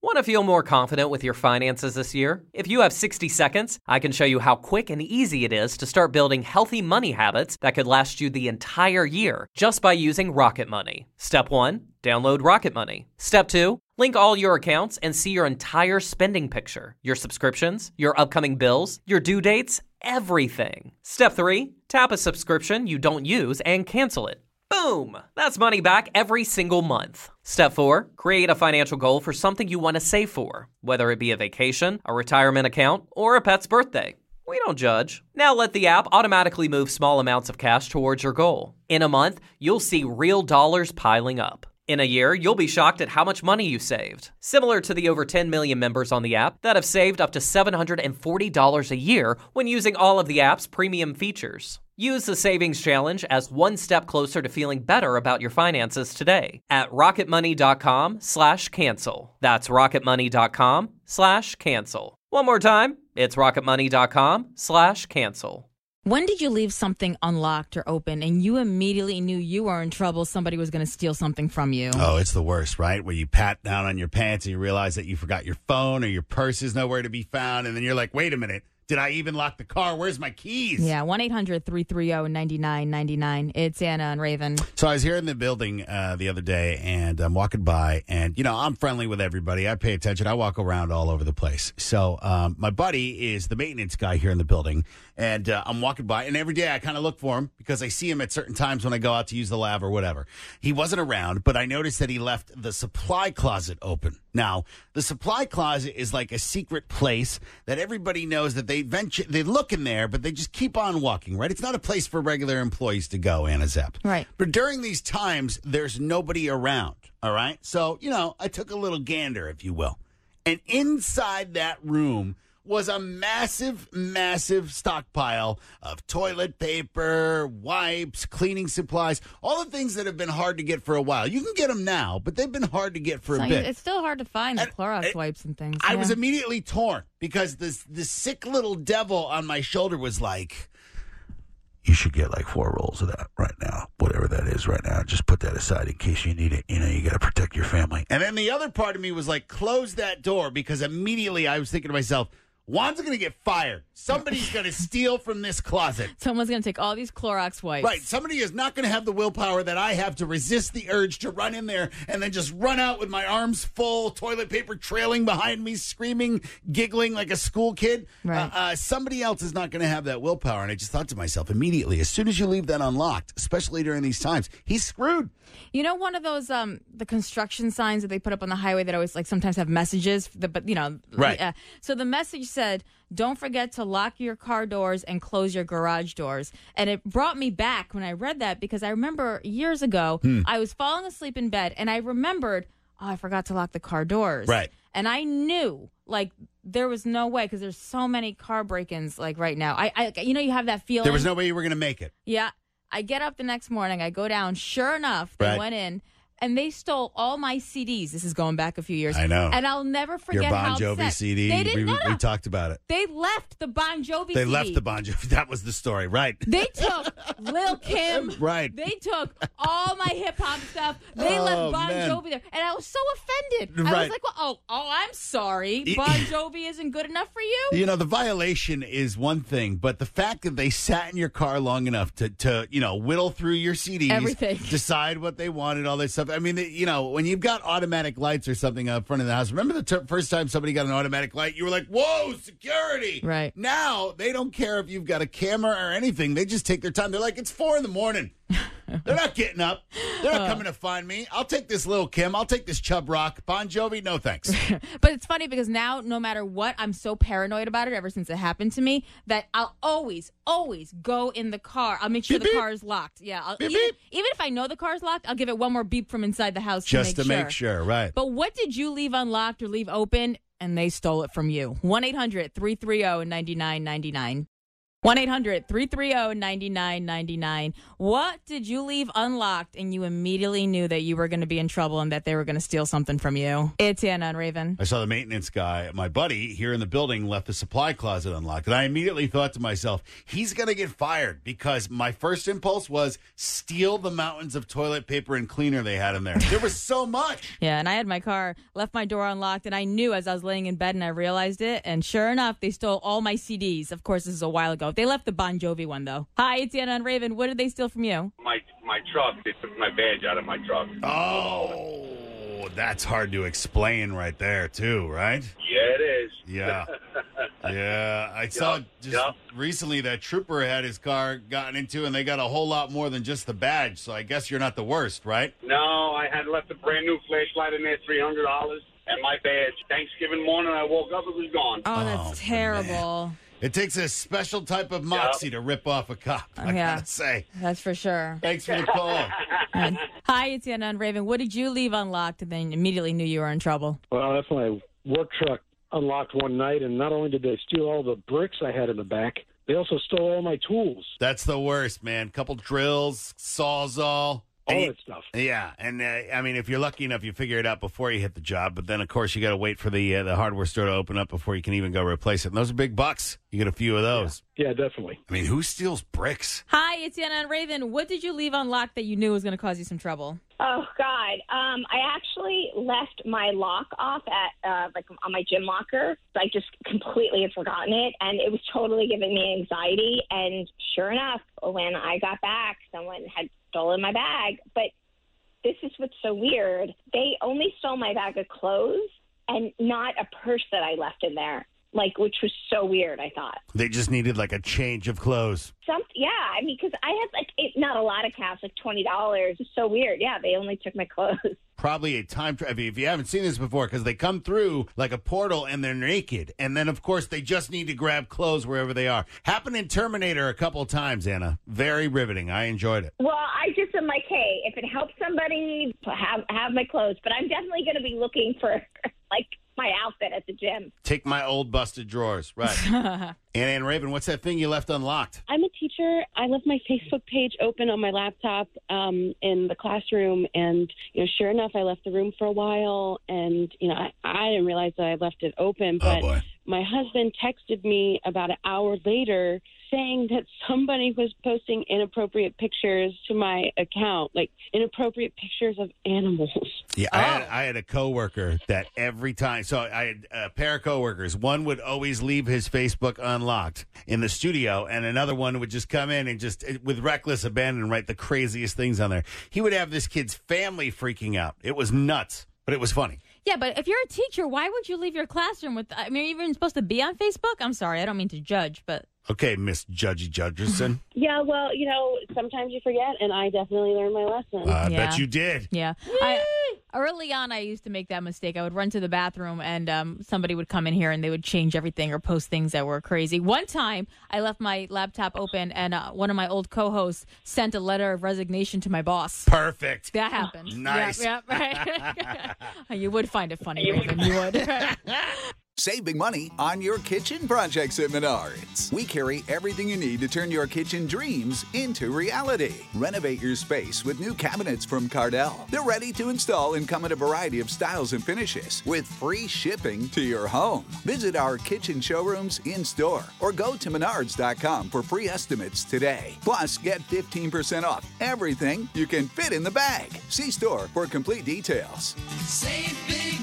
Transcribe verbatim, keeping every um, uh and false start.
Want to feel more confident with your finances this year? If you have sixty seconds, I can show you how quick and easy it is to start building healthy money habits that could last you the entire year just by using Rocket Money. Step one, download Rocket Money. Step two, link all your accounts and see your entire spending picture, your subscriptions, your upcoming bills, your due dates, everything. Step three, tap a subscription you don't use and cancel it. Boom! That's money back every single month. Step four, create a financial goal for something you want to save for, whether it be a vacation, a retirement account, or a pet's birthday. We don't judge. Now let the app automatically move small amounts of cash towards your goal. In a month, you'll see real dollars piling up. In a year, you'll be shocked at how much money you saved. Similar to the over ten million members on the app that have saved up to seven hundred forty dollars a year when using all of the app's premium features. Use the Savings Challenge as one step closer to feeling better about your finances today at rocketmoney.com slash cancel. That's rocketmoney.com slash cancel. One more time, it's rocketmoney.com slash cancel. When did you leave something unlocked or open and you immediately knew you were in trouble, somebody was going to steal something from you? Oh, it's the worst, right? Where you pat down on your pants and you realize that you forgot your phone or your purse is nowhere to be found. And then you're like, wait a minute. Did I even lock the car? Where's my keys? Yeah, one eight hundred three three zero nine nine nine nine. It's Anna and Raven. So I was here in the building uh, the other day, and I'm walking by, and, you know, I'm friendly with everybody. I pay attention. I walk around all over the place. So um, my buddy is the maintenance guy here in the building, and uh, I'm walking by, and every day I kind of look for him because I see him at certain times when I go out to use the lav or whatever. He wasn't around, but I noticed that he left the supply closet open. Now, the supply closet is like a secret place that everybody knows that they venture, they look in there, but they just keep on walking, right? It's not a place for regular employees to go, Anna Zepp. Right. But during these times, there's nobody around, all right? So, you know, I took a little gander, if you will. And inside that room was a massive, massive stockpile of toilet paper, wipes, cleaning supplies, all the things that have been hard to get for a while. You can get them now, but they've been hard to get for So a bit. It's still hard to find the And- Clorox and wipes and things. I yeah. was immediately torn because this this sick little devil on my shoulder was like, you should get like four rolls of that right now, whatever that is right now. Just put that aside in case you need it. You know, you got to protect your family. And then the other part of me was like, close that door, because immediately I was thinking to myself, Juan's going to get fired. Somebody's going to steal from this closet. Someone's going to take all these Clorox wipes. Right. Somebody is not going to have the willpower that I have to resist the urge to run in there and then just run out with my arms full, toilet paper trailing behind me, screaming, giggling like a school kid. Right. Uh, uh, somebody else is not going to have that willpower. And I just thought to myself immediately, as soon as you leave that unlocked, especially during these times, he's screwed. You know, one of those um the construction signs that they put up on the highway that always like sometimes have messages, the, but you know, Right. Uh, so the message said, "Don't forget to lock your car doors and close your garage doors." And it brought me back when I read that, because I remember years ago Hmm. I was falling asleep in bed and I remembered, oh, I forgot to lock the car doors. Right. And I knew, like, there was no way, because there's so many car break-ins like right now. I, I, you know, you have that feeling. There was no way you were going to make it. Yeah. I get up the next morning. I go down. Sure enough, they Right. went in and they stole all my C Ds. This is going back a few years. I know. And I'll never forget Your Bon how Jovi upset. C D. They didn't. we, no, no. we talked about it. They left the Bon Jovi They C D. left the Bon Jovi. That was the story, right? They took Lil Kim. Right. They took all my hip hop stuff. They Oh, left Bon man. Jovi there. And I was so offended. I Right. was like, well, oh, oh, I'm sorry. Y- Bon Jovi isn't good enough for you? You know, the violation is one thing, but the fact that they sat in your car long enough to, to you know, whittle through your C Ds, Everything. decide what they wanted, all that stuff. I mean, you know, when you've got automatic lights or something up front of the house, remember the t- first time somebody got an automatic light, you were like, whoa, security. Right. Now, they don't care if you've got a camera or anything. They just take their time. They're like, it's four in the morning. They're not getting up. They're not coming to find me. I'll take this Lil Kim. I'll take this Chub Rock. Bon Jovi, no thanks. But it's funny because now, no matter what, I'm so paranoid about it ever since it happened to me that I'll always, always go in the car. I'll make sure Beep, the beep. car is locked. Yeah. I'll, Beep, even, beep. even if I know the car is locked, I'll give it one more beep from inside the house Just to to make make sure, right. But what did you leave unlocked or leave open and they stole it from you? one eight hundred three three zero nine nine nine nine. one eight hundred three three zero nine nine nine nine. What did you leave unlocked and you immediately knew that you were going to be in trouble and that they were going to steal something from you? It's Anna and Raven. I saw the maintenance guy, my buddy here in the building, left the supply closet unlocked. And I immediately thought to myself, he's going to get fired, because my first impulse was steal the mountains of toilet paper and cleaner they had in there. There was so much. Yeah, and I had my car, left my door unlocked, and I knew as I was laying in bed and I realized it. And sure enough, they stole all my C Ds. Of course, this is a while ago. They left the Bon Jovi one, though. Hi, it's Anna and Raven. What did they steal from you? My my truck. They took my badge out of my truck. Oh, that's hard to explain right there, too, right? Yeah, it is. Yeah. Yeah. I saw Yep, just yep. recently that trooper had his car gotten into, and they got a whole lot more than just the badge. So I guess you're not the worst, right? No, I had left a brand new flashlight in there, three hundred dollars, and my badge. Thanksgiving morning, I woke up, it was gone. Oh, that's Oh, terrible. It takes a special type of moxie to rip off a cop, I Yeah. gotta say. That's for sure. Thanks for the call. Hi, it's Anna and Raven. What did you leave unlocked and then immediately knew you were in trouble? Well, that's my work truck unlocked one night, and not only did they steal all the bricks I had in the back, they also stole all my tools, That's the worst, man. Couple drills, sawzall. all And you- that stuff. Yeah, and uh, I mean, if you're lucky enough, you figure it out before you hit the job. But then, of course, you got to wait for the uh, the hardware store to open up before you can even go replace it. And those are big bucks. You get a few of those. Yeah, definitely. I mean, who steals bricks? Hi, it's Anna and Raven. What did you leave unlocked that you knew was going to cause you some trouble? Oh God! Um, I actually left my lock off at uh, like on my gym locker. I just completely had forgotten it, and it was totally giving me anxiety. And sure enough, when I got back, someone had stolen my bag. But this is what's so weird. They only stole my bag of clothes and not a purse that I left in there. Like, which was so weird, I thought. They just needed like a change of clothes. Some, yeah, I mean, because I had like it, not a lot of cash, like twenty dollars. It's so weird. Yeah, they only took my clothes. Probably a time travel. If you haven't seen this before, because they come through like a portal and they're naked. And then, of course, they just need to grab clothes wherever they are. Happened in Terminator a couple of times, Anna. Very riveting. I enjoyed it. Well, I just am like, hey, if it helps somebody, have have my clothes. But I'm definitely going to be looking for like my outfit at the gym. Take my old busted drawers. Right. Anna and Raven, what's that thing you left unlocked? I'm a teacher. I left my Facebook page open on my laptop um, in the classroom, and you know, sure enough, I left the room for a while, and you know, I, I didn't realize that I left it open. But Oh, boy. my husband texted me about an hour later saying that somebody was posting inappropriate pictures to my account, like inappropriate pictures of animals. Yeah, I, had, I had a coworker that every time, so I had a pair of coworkers. One would always leave his Facebook unlocked in the studio, and another one would just come in and just, with reckless abandon, write the craziest things on there. He would have this kid's family freaking out. It was nuts, but it was funny. Yeah, but if you're a teacher, why would you leave your classroom with, I mean, are you even supposed to be on Facebook? I'm sorry, I don't mean to judge, but. Okay, Miss Judgy Judgerson. Yeah, well, you know, sometimes you forget, and I definitely learned my lesson. I Yeah. bet you did. Yeah. I, early on, I used to make that mistake. I would run to the bathroom, and um, somebody would come in here, and they would change everything or post things that were crazy. One time, I left my laptop open, and uh, one of my old co-hosts sent a letter of resignation to my boss. Perfect. That happened. Nice. Yeah, yeah, right. You would find it funny, Raven. You would. Save big money on your kitchen projects at Menards. We carry everything you need to turn your kitchen dreams into reality. Renovate your space with new cabinets from Cardell. They're ready to install and come in a variety of styles and finishes with free shipping to your home. Visit our kitchen showrooms in-store or go to menards dot com for free estimates today. Plus, get fifteen percent off everything you can fit in the bag. See store for complete details. Save big